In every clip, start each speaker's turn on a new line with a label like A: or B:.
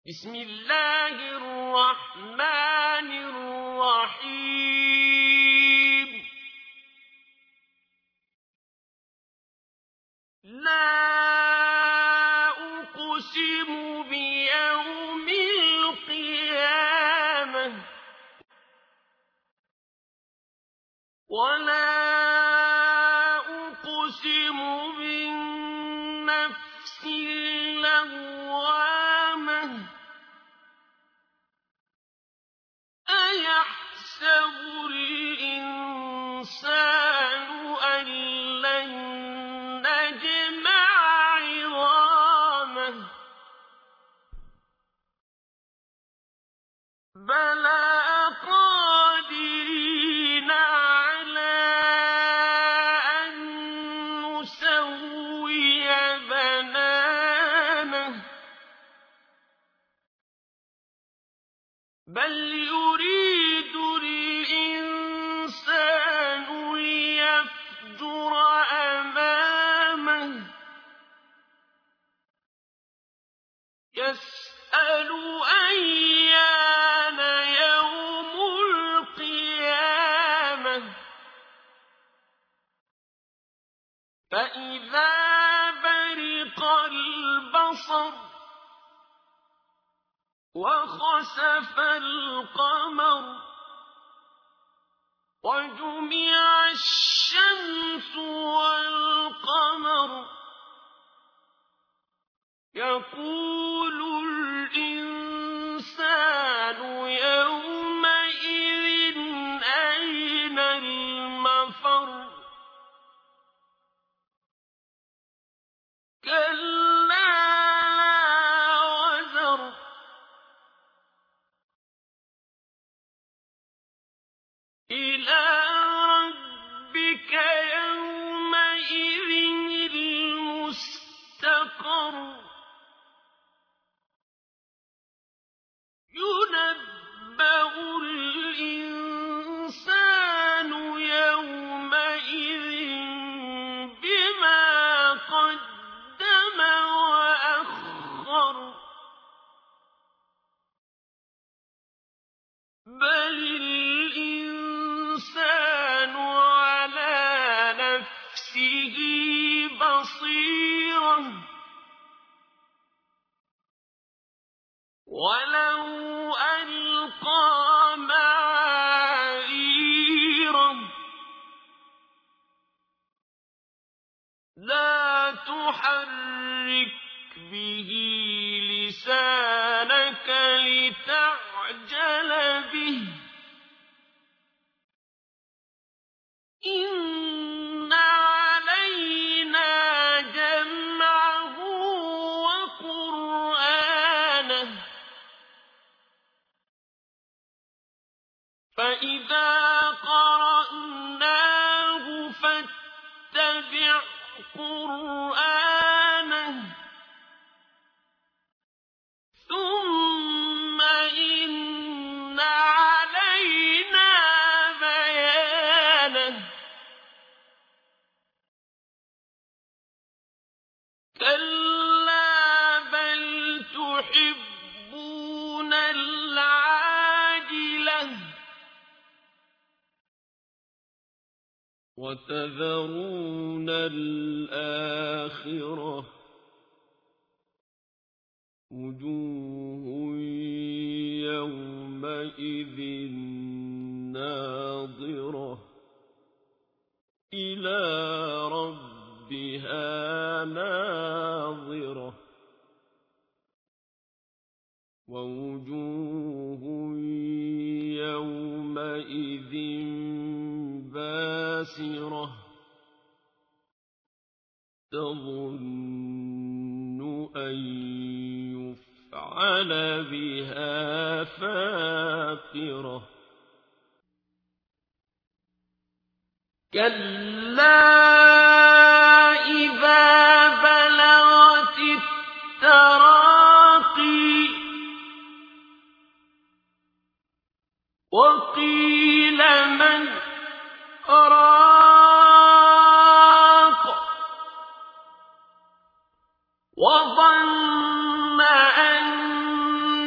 A: بسم الله الرحمن الرحيم لا أقسم بيوم القيامة ولا أقسم بالنفس اللوامة أيحسب الإنسان أن لن نجمع عظامه بلى قادرين على أن نسوي بنانه بل يريد الإنسان ليفجر أمامه يسأل أيان يوم القيامة فإذا برق البصر وخسف القمر وجمع الشمس والقمر يقول الإنسان يومئذ أين المفر كلا لا وزر إلى ربك يومئذ المستقر ينبأ الإنسان يومئذ بما قدم وأخر بل الإنسان على نفسه بصيرة ولو ألقى معاذيره لا تحرك به لسانك لتعجل به إن علينا جمعه وقرآنه فإذا قرأناه فاتبع قرآنه ثم إن علينا بيانه كلا بل تحبون العاجلة وتذرون الآخرة وجوه يومئذ ناظرة إلى ربها ناظرة ووجوه يومئذ باسرة تظن أن يفعل بها فاقرة كلا إذا بلغت التراقي وقيل من راق وظن أن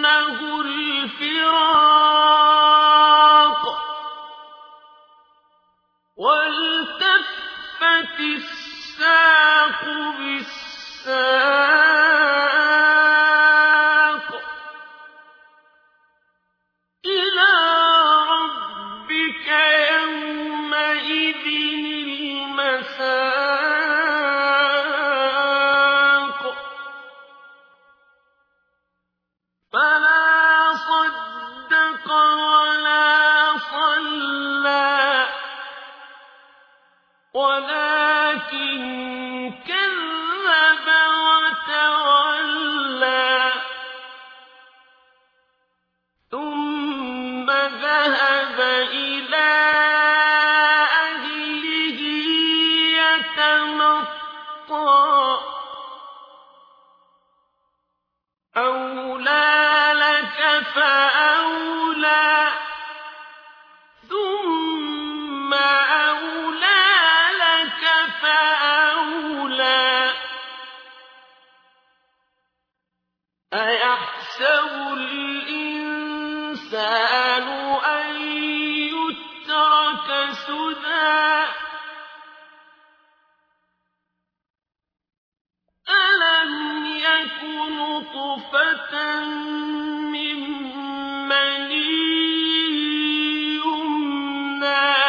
A: فذهب إلى أهله يتمطى أولى لك فأولى ثم أولى لك فأولى أيحسب الإنسان أن يترك سدى ألم يك نطفة من مني يمنى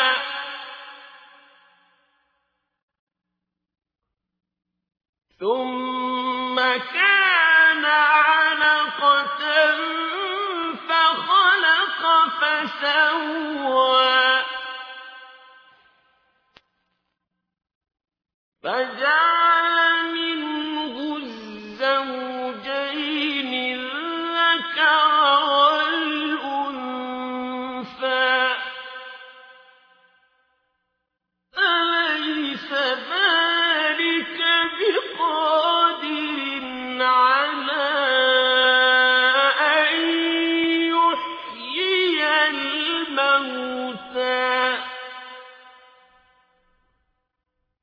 A: ثم كان علقة فخلق فسوى فجعل منه الزوجين الذكر والأنثى أليس ذلك بقادر على أن يحيي الموتى